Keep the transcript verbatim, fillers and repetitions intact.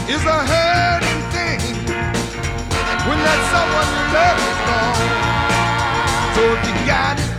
is a hurting thing when that someone you love is gone. So if you got it,